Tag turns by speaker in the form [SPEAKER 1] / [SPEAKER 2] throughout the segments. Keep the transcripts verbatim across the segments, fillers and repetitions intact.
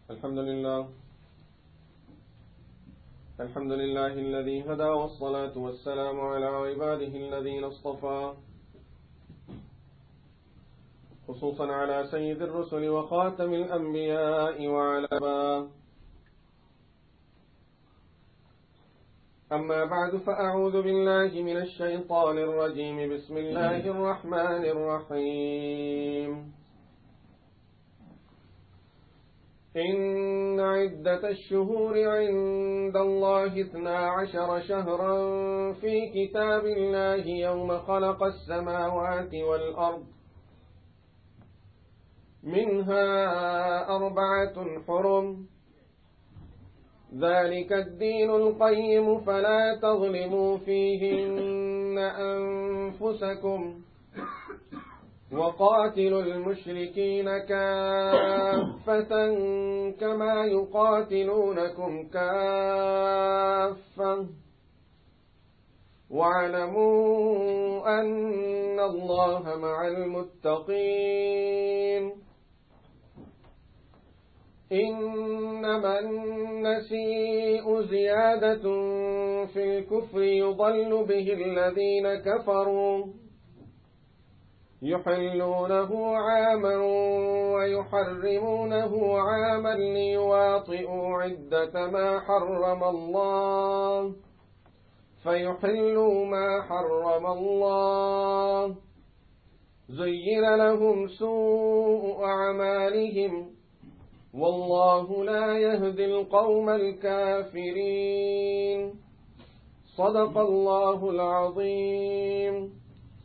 [SPEAKER 1] الحمد لله الحمد لله الذي هدى والصلاة والسلام على عباده الذين اصطفى خصوصا على سيد الرسل وخاتم الأنبياء وعلى أباه. أما بعد فأعوذ بالله من الشيطان الرجيم. بسم الله الرحمن الرحيم. إن عدة الشهور عند الله اثنا عشر شهرا في كتاب الله يوم خلق السماوات والأرض منها أربعة حرم ذلك الدين القيم فلا تظلموا فيهن أنفسكم وقاتلوا المشركين كافة كما يقاتلونكم كافة واعلموا أن الله مع المتقين. إنما النسيء زيادة في الكفر يضل به الذين كفروا يحلونه عاما ويحرمونه عاما ليواطئوا عدة ما حرم الله فيحلوا ما حرم الله زين لهم سوء أعمالهم والله لا يهدي القوم الكافرين. صدق الله العظيم.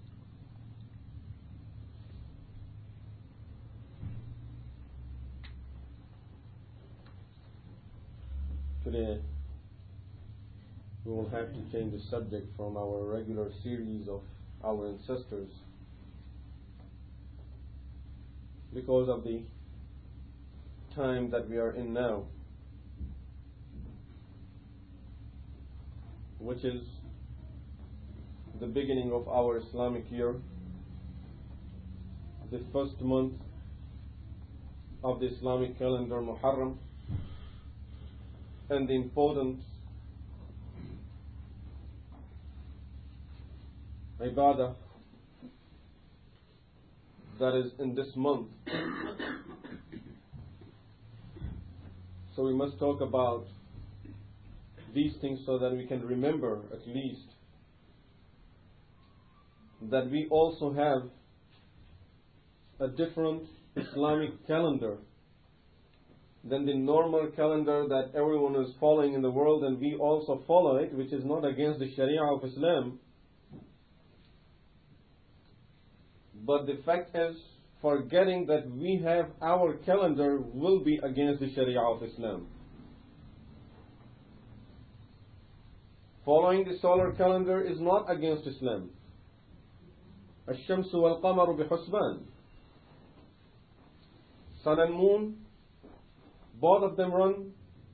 [SPEAKER 1] Today we will have to change the subject from our regular series of our ancestors because of the time that we are in now, which is the beginning of our Islamic year, the first month of the Islamic calendar, Muharram, and the important ibadah that is in this month. So we must talk about these things so that we can remember at least that we also have a different Islamic calendar than the normal calendar that everyone is following in the world, and we also follow it, which is not against the Sharia of Islam. But the fact is, forgetting that we have our calendar will be against the Sharia of Islam. Following the solar calendar is not against Islam. الشمس والقمر بحسبان. Sun and moon, both of them run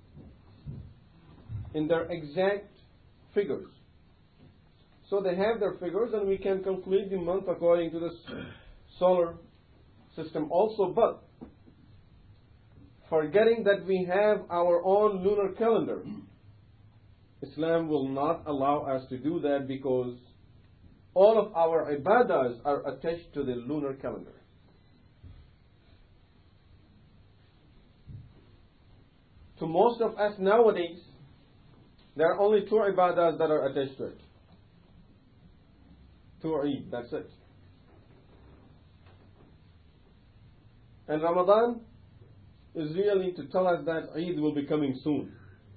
[SPEAKER 1] in their exact figures. So they have their figures, and we can calculate the month according to the solar system also. But forgetting that we have our own lunar calendar, Islam will not allow us to do that because all of our ibadahs are attached to the lunar calendar. To most of us nowadays, there are only two ibadahs that are attached to it. Two Eid, that's it. And Ramadan is really to tell us that Eid will be coming soon.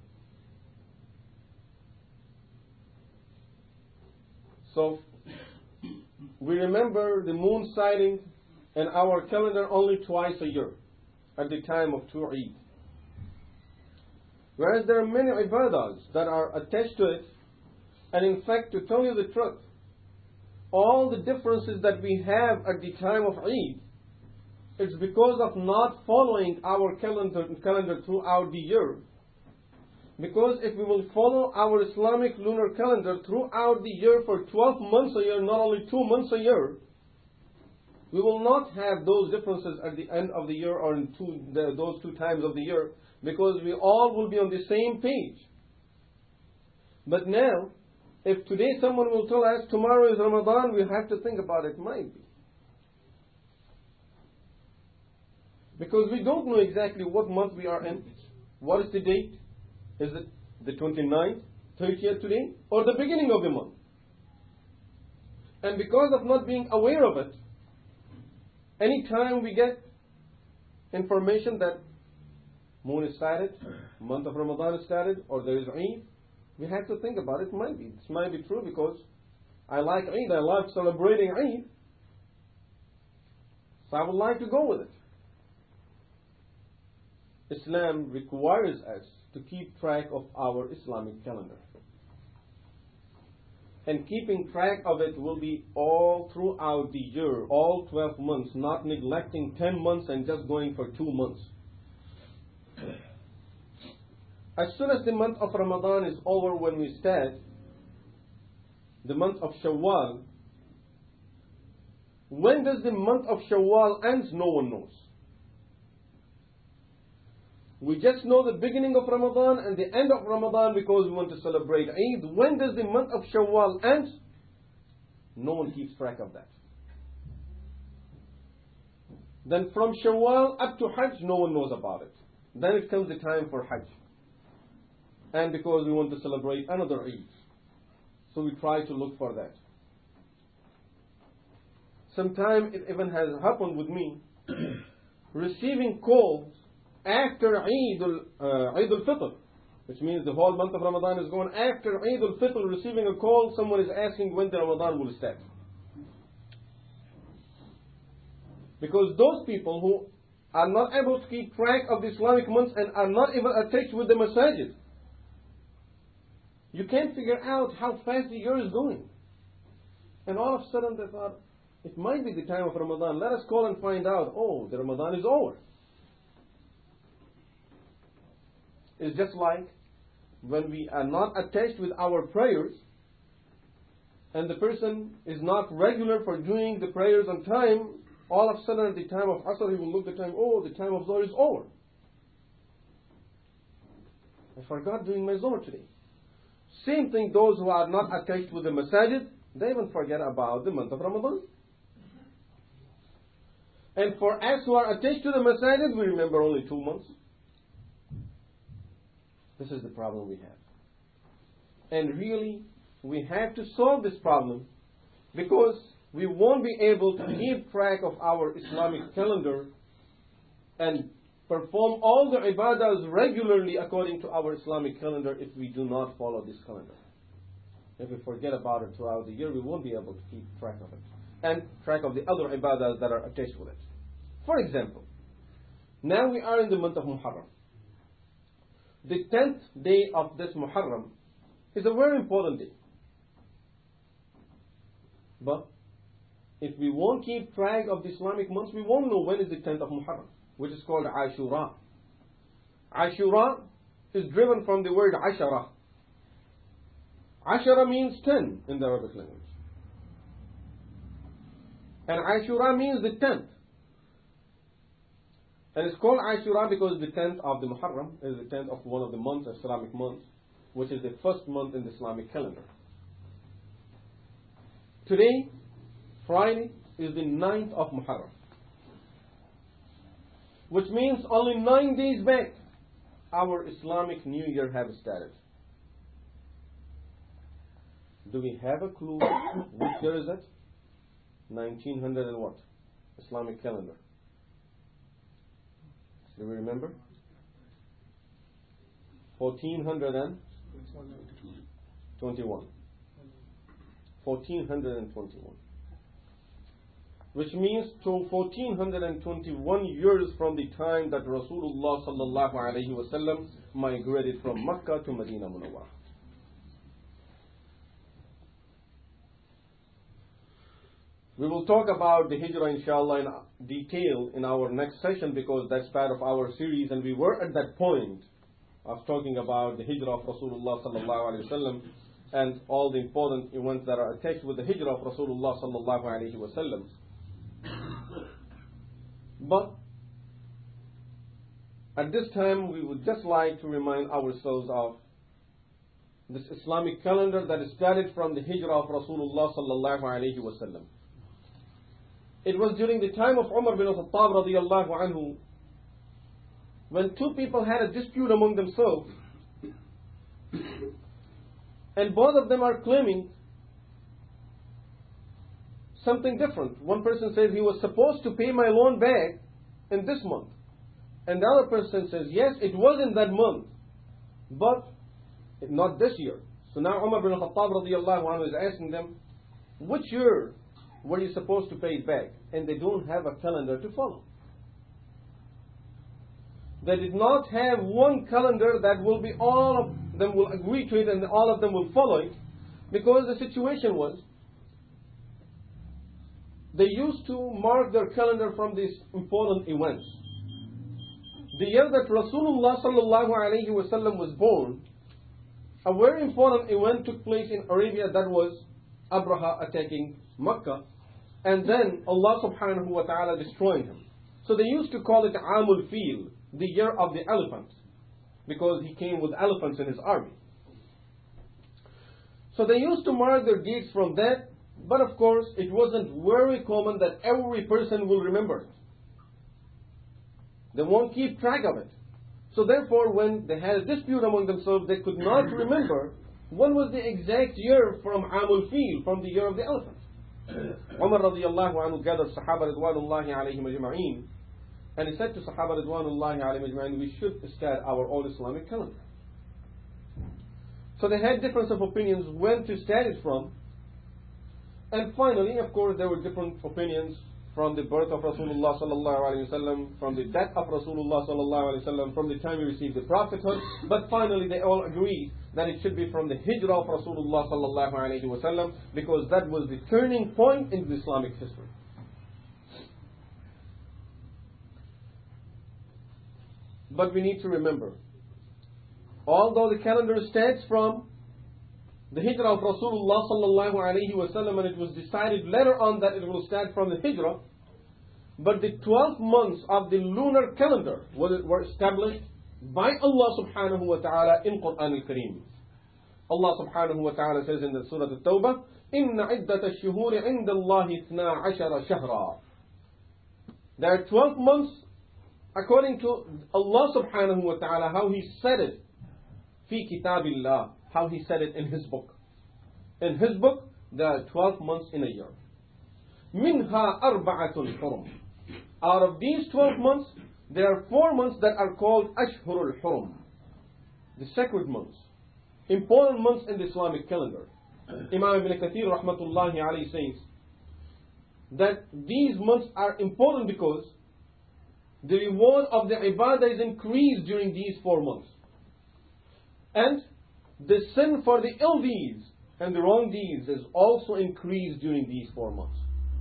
[SPEAKER 1] So we remember the moon sighting in our calendar only twice a year at the time of two Eid. Whereas there are many ibadahs that are attached to it, and in fact, to tell you the truth, all the differences that we have at the time of Eid, it's because of not following our calendar, calendar throughout the year. Because if we will follow our Islamic lunar calendar throughout the year for twelve months a year, not only two months a year, We will not have those differences at the end of the year or in two, the, those two times of the year, because we all will be on the same page. But now, if today someone will tell us tomorrow is Ramadan, we have to think about it. Might be. Because we don't know exactly what month we are in. What is the date? Is it the twenty-ninth, thirtieth today, or the beginning of the month? And because of not being aware of it, anytime we get information that moon is started, month of Ramadan is started, or there is Eid, we have to think about it. It might be. This might be true because I like Eid, I like celebrating Eid, so I would like to go with it. Islam requires us to keep track of our Islamic calendar. And keeping track of it will be all throughout the year, all twelve months, not neglecting ten months and just going for two months. As soon as the month of Ramadan is over, when we start the month of Shawwal, when does the month of Shawwal end? No one knows. We just know the beginning of Ramadan and the end of Ramadan because we want to celebrate Eid. When does the month of Shawwal end? No one keeps track of that. Then from Shawwal up to Hajj, no one knows about it. Then it comes the time for Hajj. And because we want to celebrate another Eid, so we try to look for that. Sometimes it even has happened with me, receiving calls after Eid al, uh, Eid al-Fitr, which means the whole month of Ramadan is gone. After Eid al-Fitr, receiving a call, someone is asking when the Ramadan will start. Because those people who are not able to keep track of the Islamic months and are not even attached with the masajid, you can't figure out how fast the year is going. And all of a sudden they thought, it might be the time of Ramadan. Let us call and find out, oh, the Ramadan is over. It's just like when we are not attached with our prayers and the person is not regular for doing the prayers on time, all of a sudden at the time of Asr he will look at the time, oh, the time of Zohar is over. I forgot doing my Zohar today. Same thing, those who are not attached with the masajid, they even forget about the month of Ramadan. And for us who are attached to the masajid, we remember only two months. This is the problem we have. And really, we have to solve this problem because we won't be able to keep track of our Islamic calendar and perform all the ibadahs regularly according to our Islamic calendar if we do not follow this calendar. If we forget about it throughout the year, we won't be able to keep track of it and track of the other ibadahs that are attached with it. For example, now we are in the month of Muharram. The tenth day of this Muharram is a very important day. But if we won't keep track of the Islamic months, we won't know when is the tenth of Muharram, which is called Ashura. Ashura is driven from the word Ashara. Ashara means ten in the Arabic language. And Ashura means the tenth. And it's called Ashura because the tenth of the Muharram is the tenth of one of the months, Islamic months, which is the first month in the Islamic calendar. Today, Friday, is the ninth of Muharram, which means only nine days back, our Islamic New Year has started. Do we have a clue which year is it? nineteen hundred and what? Islamic calendar. Do we remember? fourteen twenty-one. fourteen twenty-one. Which means to fourteen twenty-one years from the time that Rasulullah sallallahu alaihi wasallam migrated from Mecca to Medina Munawwarah. We will talk about the Hijrah inshallah in detail in our next session because that's part of our series, and we were at that point of talking about the Hijrah of Rasulullah sallallahu alaihi wasallam and all the important events that are attached with the Hijrah of Rasulullah sallallahu alaihi wasallam. But at this time, we would just like to remind ourselves of this Islamic calendar that started from the hijrah of Rasulullah sallallahu alayhi wa sallam. It was during the time of Umar bin Khattab radiyallahu anhu, when two people had a dispute among themselves, and both of them are claiming something different. One person says he was supposed to pay my loan back in this month, and the other person says yes, it was in that month, but not this year. So now Umar bin Khattab radiyallahu anhu is asking them, which year were you supposed to pay it back? And they don't have a calendar to follow. They did not have one calendar that will be all of them will agree to it and all of them will follow it, because the situation was they used to mark their calendar from these important events. The year that Rasulullah sallallahu alayhi wa sallam was born, a very important event took place in Arabia, that was Abraha attacking Makkah, and then Allah subhanahu wa ta'ala destroying him. So they used to call it Amul Fil, the year of the elephant, because he came with elephants in his army. So they used to mark their dates from that, but of course it wasn't very common that every person will remember it. They won't keep track of it. So therefore, when they had a dispute among themselves, they could not remember when was the exact year from Amul Fil, from the year of the elephant. Umar radiyallahu anhu gathered Sahaba ridwanullahi alayhim ajma'een, and he said to Sahaba ridwanullahi alayhim ajma'een, we should start our old Islamic calendar. So they had difference of opinions when to start it from, and finally, of course, there were different opinions from the birth of Rasulullah sallallahu alayhi wa sallam, from the death of Rasulullah sallallahu alayhi wa sallam, from the time he received the prophethood, but finally they all agreed that it should be from the hijrah of Rasulullah sallallahu alayhi wa sallam, because that was the turning point in the Islamic history. But we need to remember, although the calendar starts from the hijrah of Rasulullah sallallahu alayhi wa sallam, and it was decided later on that it will start from the hijrah, but the twelve months of the lunar calendar were established by Allah subhanahu wa ta'ala in Quran al-Kareem. Allah subhanahu wa ta'ala says in the Surah At-Tawbah, إِنَّ عِدَّةَ الشُّهُورِ عِنْدَ اللَّهِ اثْنَا عَشَرَ شَهْرًا. There are twelve months according to Allah subhanahu wa ta'ala, how He said it, fi kitabillah, how He said it in His book. In His book, there are twelve months in a year. Minha arba'atun hurum. Out of these twelve months, there are four months that are called Ashhurul Hurum, the sacred months, important months in the Islamic calendar. Imam Ibn Kathir rahmatullahi alayhi says that these months are important because the reward of the ibadah is increased during these four months. And the sin for the ill deeds and the wrong deeds is also increased during these four months.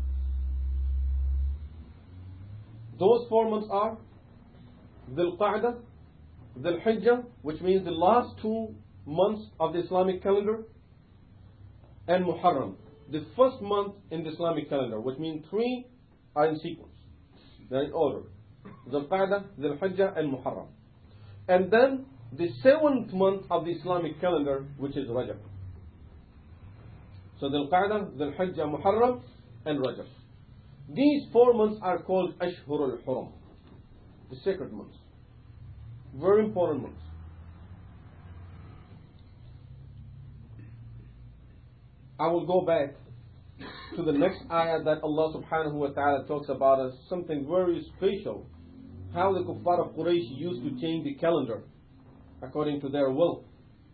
[SPEAKER 1] Those four months are Dhul Qa'dah, Dhul Hijjah, which means the last two months of the Islamic calendar, and Muharram, the first month in the Islamic calendar, which means three are in sequence. They're in order. Dhul Qa'dah, Dhul Hijjah, and Muharram. And then the seventh month of the Islamic calendar, which is Rajab. So Dhul Qa'dah, Dhul Hijjah, Muharram, and Rajab. These four months are called Ashhurul Hurum, the sacred months. Very important months. I will go back to the next ayah that Allah subhanahu wa ta'ala talks about as something very special, how the kuffar of Quraysh used to change the calendar according to their will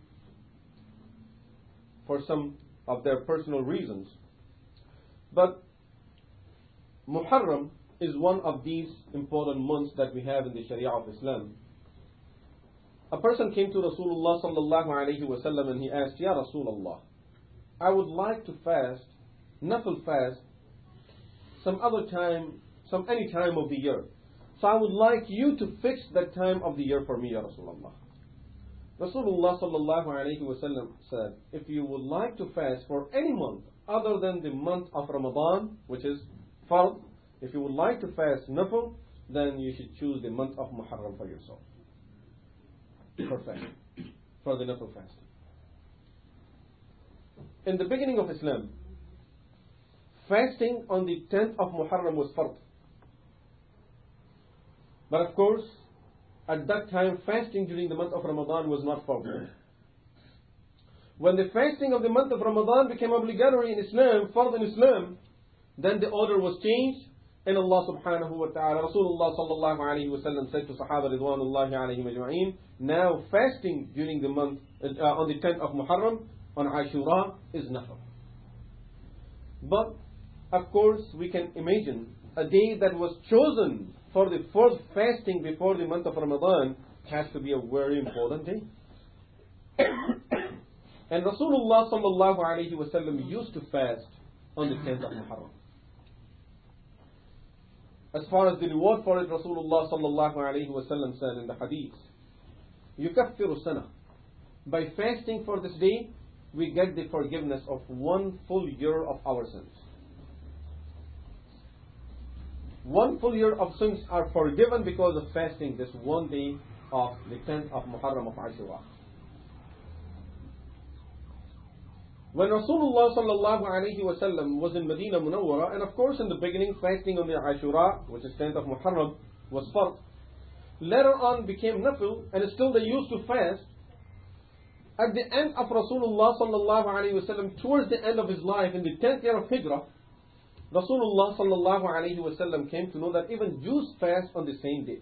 [SPEAKER 1] for some of their personal reasons. But Muharram is one of these important months that we have in the Sharia of Islam. A person came to Rasulullah sallallahu alayhi wa sallam and he asked, Ya Rasulullah, I would like to fast, nafil fast, some other time, some any time of the year. So I would like you to fix that time of the year for me, Ya Rasulullah. Rasulullah sallallahu alayhi wa sallam said, if you would like to fast for any month other than the month of Ramadan, which is Fard, if you would like to fast nafil, then you should choose the month of Muharram for yourself. For fasting. For the nafil fasting. In the beginning of Islam, fasting on the tenth of Muharram was fard. But of course, at that time, fasting during the month of Ramadan was not fard. When the fasting of the month of Ramadan became obligatory in Islam, fard in Islam, then the order was changed, and Allah subhanahu wa ta'ala, Rasulullah sallallahu alayhi wa sallam said to Sahaba ridwanullahi alayhim ajma'in, now fasting during the month, uh, on the tenth of Muharram, on Ashura, is nafil. But, of course, we can imagine a day that was chosen for the first fasting before the month of Ramadan has to be a very important day. And Rasulullah sallallahu alayhi wa sallam used to fast on the tenth of Muharram. As far as the reward for it, Rasulullah sallallahu alayhi wa sallam said in the hadith, يُكَفِّرُ سَنَةً. By fasting for this day, we get the forgiveness of one full year of our sins. One full year of sins are forgiven because of fasting this one day of the tenth of Muharram of Ashura. When Rasulullah sallallahu alayhi wa sallam was in Medina Munawwara, and of course in the beginning fasting on the Ashura, which is tenth of Muharram, was fard. Later on became nafil, and still they used to fast. At the end of Rasulullah sallallahu alayhi wa sallam, towards the end of his life, in the tenth year of Hijrah, Rasulullah sallallahu alayhi wa sallam came to know that even Jews fast on the same day.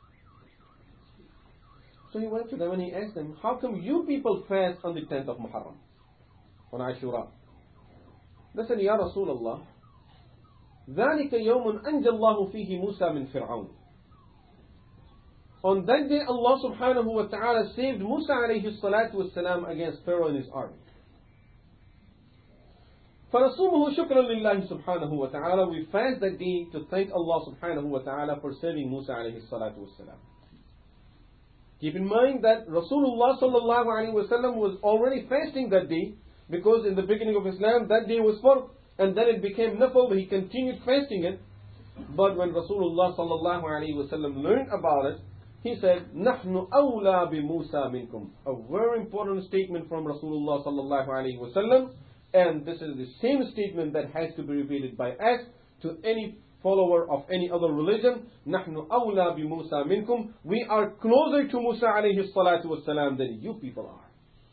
[SPEAKER 1] So he went to them and he asked them, how come you people fast on the tenth of Muharram? On Ashura. They said, Ya Rasulullah, ذَلِكَ يَوْمٌ أَنْجَى اللَّهُ فِيهِ مُوسَى مِنْ فِرْعَوْنَ. On that day, Allah subhanahu wa ta'ala saved Musa alayhi salatu was salam against Pharaoh and his army. فَنَصُومُهُ شُكْرًا لِلَّهِ سُبْحَانَهُ وَتَعَالَى. We fast that day to thank Allah subhanahu wa ta'ala for saving Musa alayhi salatu was salam. Keep in mind that Rasulullah sallallahu alayhi wa sallam was already fasting that day, because in the beginning of Islam, that day was fard, and then it became nafil, but he continued fasting it. But when Rasulullah sallallahu alayhi wa sallam learned about it, he said, نَحْنُ أَوْلَى بِمُوسَى مِنْكُمْ. A very important statement from Rasulullah sallallahu alayhi wa sallam, and this is the same statement that has to be repeated by us to any follower of any other religion. نَحْنُ أَوْلَى بِمُوسَى مِنْكُمْ. We are closer to Musa alayhi salatu was salam than you people are.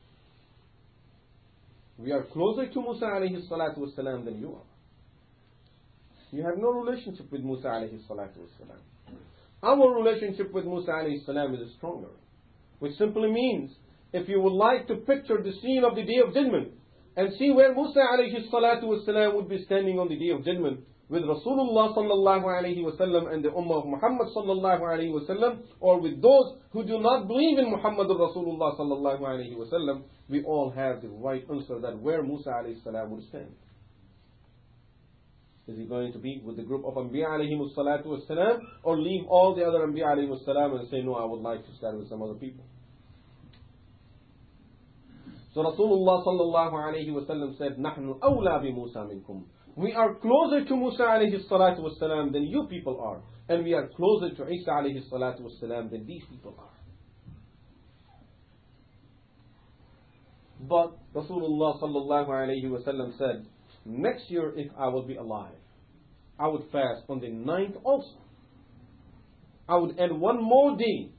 [SPEAKER 1] We are closer to Musa alayhi salatu was salam than you are. You have no relationship with Musa alayhi salatu was salam. Our relationship with Musa alayhi salam is stronger. Which simply means, if you would like to picture the scene of the Day of Judgment, and see where Musa alayhi salatu was salam would be standing on the Day of Judgment, with Rasulullah sallallahu alayhi wa sallam and the Ummah of Muhammad sallallahu alayhi wa sallam, or with those who do not believe in Muhammad Rasulullah sallallahu alayhi wa sallam, we all have the right answer that where Musa alayhi salam would stand. Is he going to be with the group of Anbiya alayhi salatu was salam, or leave all the other Anbiya alayhi salam and say, no, I would like to stand with some other people? So Rasulullah sallallahu alayhi wa sallam said, نَحْنُ أَوْلَى بِمُوسَى مِنْكُمْ. We are closer to Musa alayhi salatu was salam than you people are. And we are closer to Isa alayhi salatu was salam than these people are. But Rasulullah sallallahu alayhi wa sallam said, next year if I will be alive, I would fast on the ninth also. I would add one more day.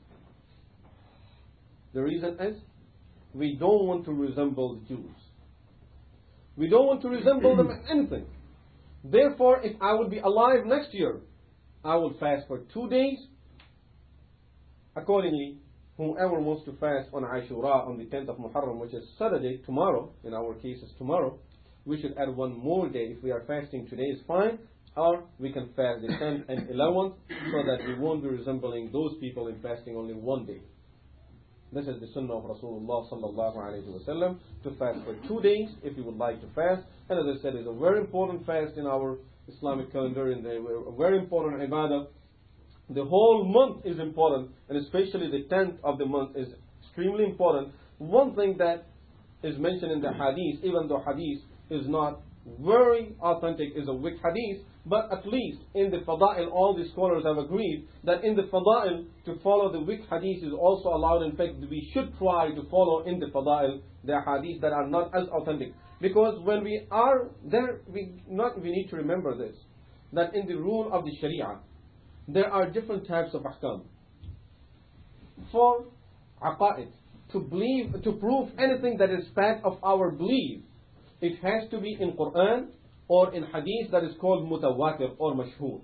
[SPEAKER 1] The reason is, we don't want to resemble the Jews. We don't want to resemble them in anything. Therefore, if I would be alive next year, I will fast for two days. Accordingly, whoever wants to fast on Ashura on the tenth of Muharram, which is Saturday, tomorrow, in our case is tomorrow, we should add one more day. If we are fasting today is fine, or we can fast the tenth and eleventh, so that we won't be resembling those people in fasting only one day. This is the sunnah of Rasulullah sallallahu alayhi wa sallam, to fast for two days if you would like to fast. And as I said, it's a very important fast in our Islamic calendar, and a very important ibadah. The whole month is important, and especially the tenth of the month is extremely important. One thing that is mentioned in the hadith, even though hadith is not very authentic is a weak hadith, but at least in the Fada'il, all the scholars have agreed that in the Fada'il, to follow the weak hadith is also allowed. In fact, we should try to follow in the Fada'il the hadith that are not as authentic. Because when we are there, we, not, we need to remember this, that in the rule of the Sharia, there are different types of ahkam. For aqa'id, to believe, to prove anything that is part of our belief, it has to be in Quran or in hadith that is called mutawatir or mashhur.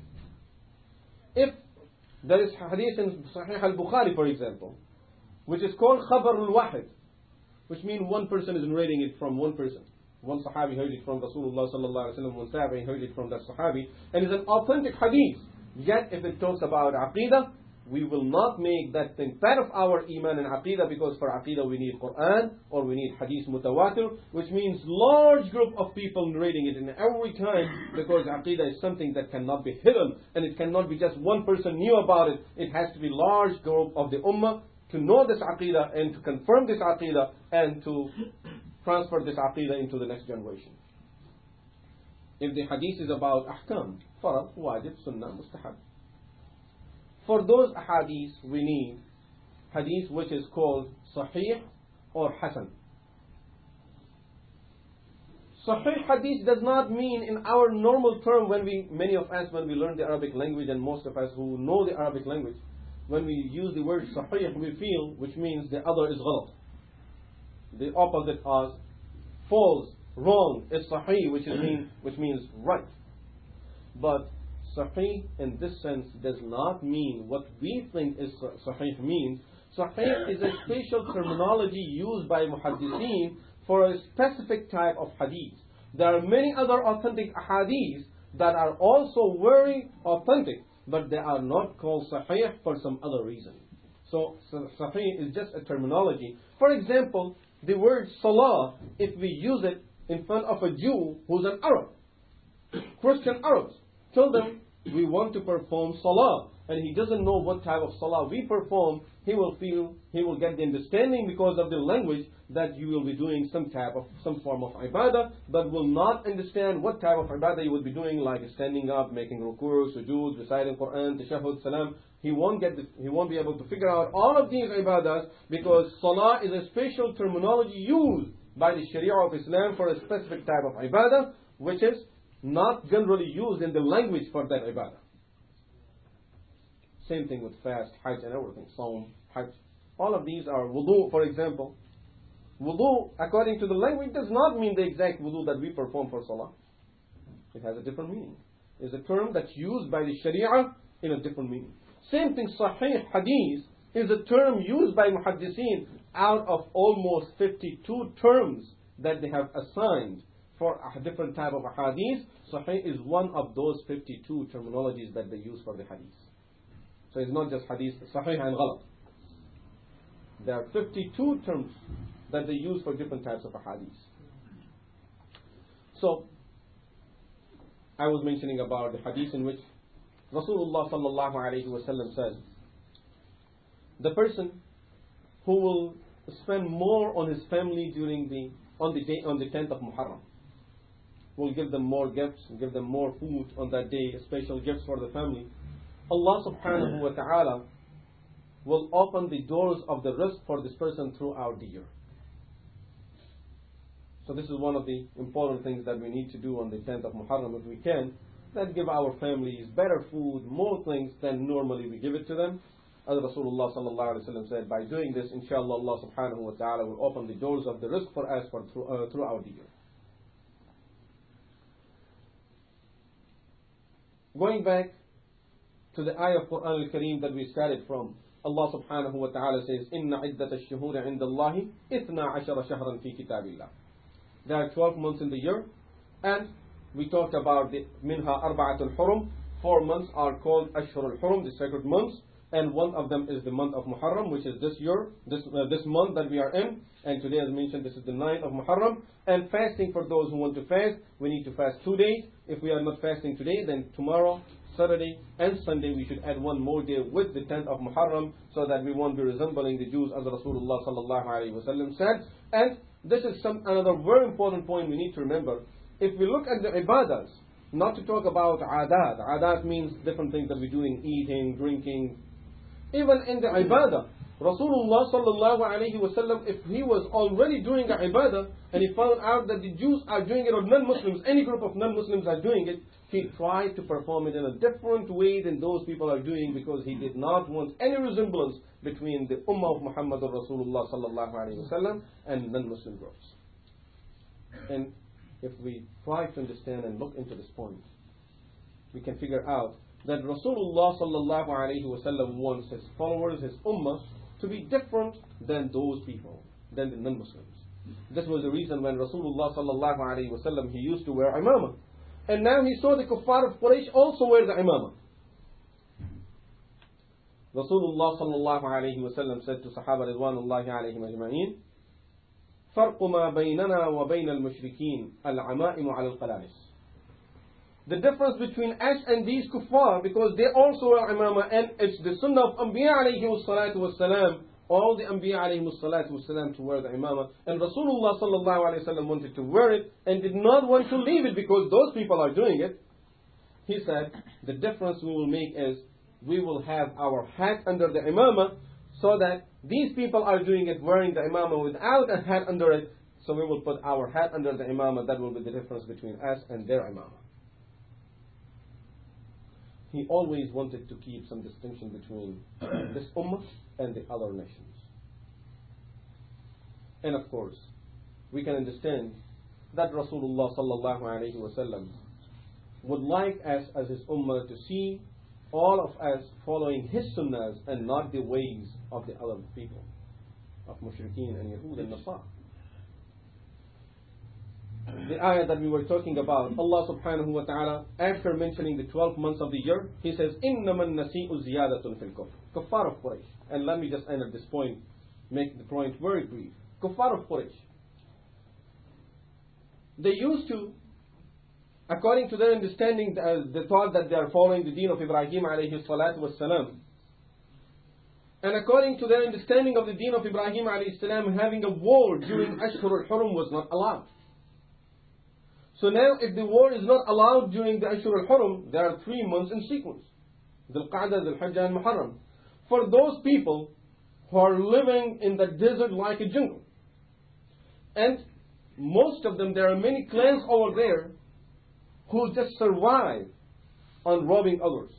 [SPEAKER 1] If there is hadith in Sahih al-Bukhari, for example, which is called khabar al-wahid, which means one person is narrating it from one person. One Sahabi heard it from Rasulullah sallallahu alaihi wasallam, one Tabi'i heard it from that Sahabi, and it's an authentic hadith. Yet if it talks about aqidah, we will not make that thing part of our iman and aqidah, because for aqidah we need Quran or we need hadith mutawatir, which means large group of people narrating it in every time, because aqidah is something that cannot be hidden, and it cannot be just one person knew about it. It has to be large group of the ummah to know this aqidah and to confirm this aqidah and to transfer this aqidah into the next generation. If the hadith is about ahkam, farad, wajib, sunnah, mustahab. For those hadiths we need hadith which is called sahih or hasan. Sahih hadith does not mean in our normal term, when we, many of us, when we learn the Arabic language, and most of us who know the Arabic language, when we use the word sahih, we feel, which means the other is ghalat. The opposite is false, wrong, is sahih, which is mean, which means right. But sahih in this sense does not mean what we think is sahih means. Sahih is a special terminology used by muhaddithin for a specific type of hadith. There are many other authentic hadiths that are also very authentic, but they are not called sahih for some other reason. So sahih is just a terminology. For example, the word salah, if we use it in front of a Jew who's an Arab, Christian Arabs, tell them we want to perform salah, and he doesn't know what type of salah we perform, he will feel, he will get the understanding because of the language that you will be doing some type of, some form of ibadah, but will not understand what type of ibadah you will be doing, like standing up, making ruku', sujood, reciting Quran, tashahhud, salam. He won't get the, he won't be able to figure out all of these ibadahs, because salah is a special terminology used by the Sharia of Islam for a specific type of ibadah, which is not generally used in the language for that ibadah. Same thing with fast, hajj and everything, saum, hajj. All of these are wudu, for example. Wudu, according to the language, does not mean the exact wudu that we perform for salah. It has a different meaning. It's a term that's used by the Sharia in a different meaning. Same thing, sahih hadith is a term used by muhaddithin out of almost fifty-two terms that they have assigned for a different type of hadith. Sahih is one of those fifty-two terminologies that they use for the hadith. So it's not just hadith, sahih and ghalat. There are fifty-two terms that they use for different types of hadith. So, I was mentioning about the hadith in which Rasulullah sallallahu alayhi wa sallam says, the person who will spend more on his family during the, on the day, on the tenth of Muharram, will give them more gifts, give them more food on that day, special gifts for the family. Allah subhanahu wa ta'ala will open the doors of the rizq for this person throughout the year. So this is one of the important things that we need to do on the tenth of Muharram if we can, that give our families better food, more things than normally we give it to them. As Rasulullah sallallahu alaihi wasallam said, by doing this, inshallah, Allah subhanahu wa ta'ala will open the doors of the rizq for us for through, uh, throughout the year. Going back to the ayah of Quran al-Kareem that we started from, Allah subhanahu wa ta'ala says, Inna iddat ash-shuhur 'inda Allahi ithna ashara shahran fi kitabillah. There are twelve months in the year, and we talked about the minha arba'atul hurum. Four months are called ashhurul hurum, the sacred months, and one of them is the month of Muharram, which is this year, this uh, this month that we are in. And today, as mentioned, this is the ninth of Muharram. And fasting, for those who want to fast, we need to fast two days. If we are not fasting today, then tomorrow, Saturday and Sunday, we should add one more day with the tenth of Muharram, so that we won't be resembling the Jews, as Rasulullah sallallahu alaihi wasallam said. And this is some another very important point we need to remember. if we look at the ibadahs, not to talk about adat, adat means different things that we're doing, eating, drinking. Even in the ibadah, Rasulullah sallallahu alayhi wa sallam, if he was already doing the ibadah and he found out that the Jews are doing it or non-Muslims, any group of non-Muslims are doing it, he tried to perform it in a different way than those people are doing, because he did not want any resemblance between the Ummah of Muhammad Rasulullah sallallahu alayhi wa sallam and non-Muslim groups. And if we try to understand and look into this point, we can figure out that Rasulullah sallallahu alayhi wa sallam wants his followers, his ummah, to be different than those people, than the non-Muslims. This was the reason when Rasulullah sallallahu alayhi wa sallam, he used to wear imamah. And now he saw the kuffar of Quraysh also wear the imamah. Rasulullah sallallahu alayhi wa sallam said to Sahaba ridwanullahi alayhim ajma'in, فَرْقُ مَا بَيْنَنَا وَبَيْنَ الْمُشْرِكِينَ الْعَمَائِمُ عَلَى الْقَلَائِسِ. The difference between us and these kuffar, because they also wear imamah, and it's the sunnah of Anbiya alayhi salatu wassalam, all the Anbiya alayhi salatu wassalam, to wear the imamah. And Rasulullah sallallahu alayhi wa sallam wanted to wear it and did not want to leave it because those people are doing it. He said, the difference we will make is we will have our hat under the imamah, so that these people are doing it wearing the imamah without a hat under it. So we will put our hat under the imamah. That will be the difference between us and their imamah. He always wanted to keep some distinction between this ummah and the other nations. And of course, we can understand that Rasulullah sallallahu alayhi wa sallam would like us as his ummah to see all of us following his sunnahs and not the ways of the other people, of mushrikeen and Yahud and Nasara. The ayah that we were talking about, Allah subhanahu wa ta'ala, after mentioning the twelve months of the year, He says, إِنَّمَا النَّسِيءُ زِيَادَةٌ فِي الْكُفْرِ. Kuffar of Quraysh. And let me just end at this point, make the point very brief. Kuffar of Quraysh. They used to, according to their understanding, uh, they thought that they are following the deen of Ibrahim alayhi salatu wassalam. And according to their understanding of the deen of Ibrahim alayhi salam, having a war during Ashhur al-Hurum was not allowed. So now, if the war is not allowed during the Ashhur al-Hurum, there are three months in sequence: Dhul Qa'dah, Dhul Hijjah, and Muharram. For those people who are living in the desert like a jungle, and most of them, there are many clans over there who just survive on robbing others.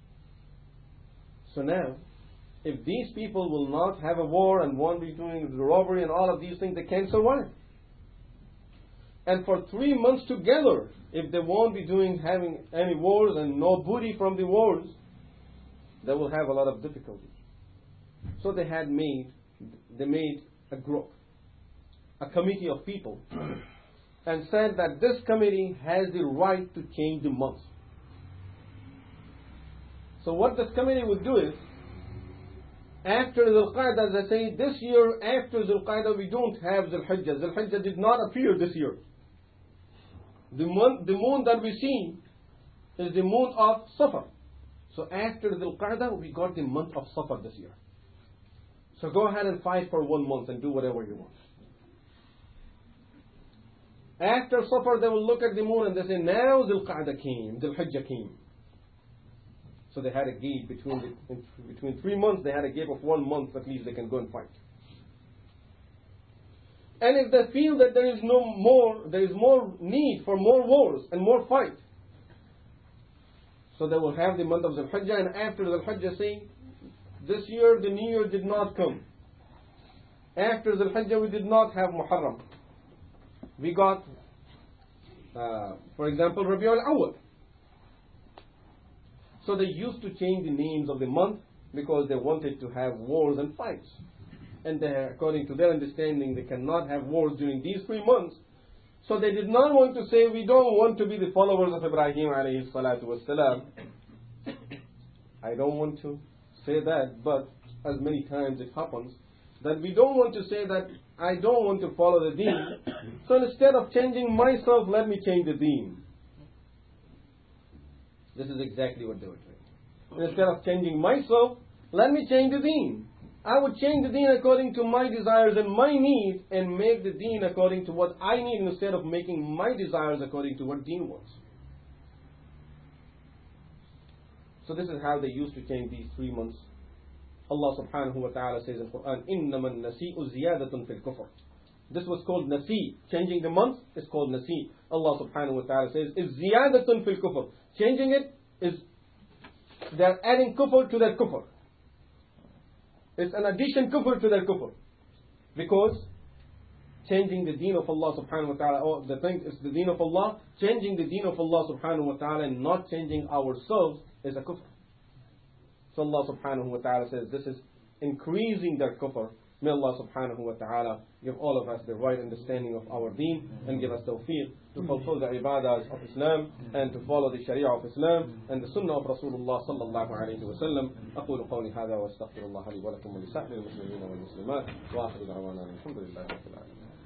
[SPEAKER 1] So now, if these people will not have a war and won't be doing the robbery and all of these things, they can't survive. And for three months together, if they won't be doing having any wars and no booty from the wars, they will have a lot of difficulties. So they had made, they made a group, a committee of people, and said that this committee has the right to change the months. So what this committee would do is, after Dhul Qa'dah, they say, this year after Dhul Qa'dah we don't have Dhul Hijjah. Dhul Hijjah did not appear this year. The moon, the moon that we see is the moon of Safar. So after Dhul Qa'dah we got the month of Safar this year. So go ahead and fight for one month and do whatever you want. After Safar they will look at the moon and they say, now Dhul Qa'dah came, Dhul Hijjah came. So they had a gap between the, between three months. They had a gap of one month at least. They can go and fight. And if they feel that there is no more, there is more need for more wars and more fight, so they will have the month of Dhul Hijjah, and after Dhul Hijjah say, this year the new year did not come. After Dhul Hijjah we did not have Muharram. We got, uh, for example, Rabi'ul Awwal. So they used to change the names of the month because they wanted to have wars and fights. And they, according to their understanding, they cannot have wars during these three months. So they did not want to say, we don't want to be the followers of Ibrahim alayhi salatu wassalam. I don't want to say that, but as many times it happens, that we don't want to say that I don't want to follow the deen. So instead of changing myself, let me change the deen. This is exactly what they were doing. Instead of changing myself, let me change the deen. I would change the deen according to my desires and my needs and make the deen according to what I need instead of making my desires according to what deen wants. So this is how they used to change these three months. Allah subhanahu wa ta'ala says in the Quran, إِنَّمَا النَّسِيءُ زِيَادَةٌ فِي الْكُفْرِ. This was called nasi. Changing the month is called nasi. Allah subhanahu wa ta'ala says, is ziyadatun fil kufr. Changing it is, they're adding kufr to their kufr. It's an addition kufr to their kufr. Because changing the deen of Allah subhanahu wa ta'ala, or the thing is the deen of Allah, changing the deen of Allah subhanahu wa ta'ala and not changing ourselves is a kufr. So Allah subhanahu wa ta'ala says this is increasing their kufr. May Allah subhanahu wa ta'ala give all of us the right understanding of our deen and give us tawfiq to fulfill the ibadahs of Islam and to follow the sharia of Islam and the sunnah of Rasulullah sallallahu alayhi wa sallam. أقول قولي هذا وأستغفر الله لي ولكم ولسائر المسلمين والمسلمات وآخر دعوانا الحمد لله رب العالمين.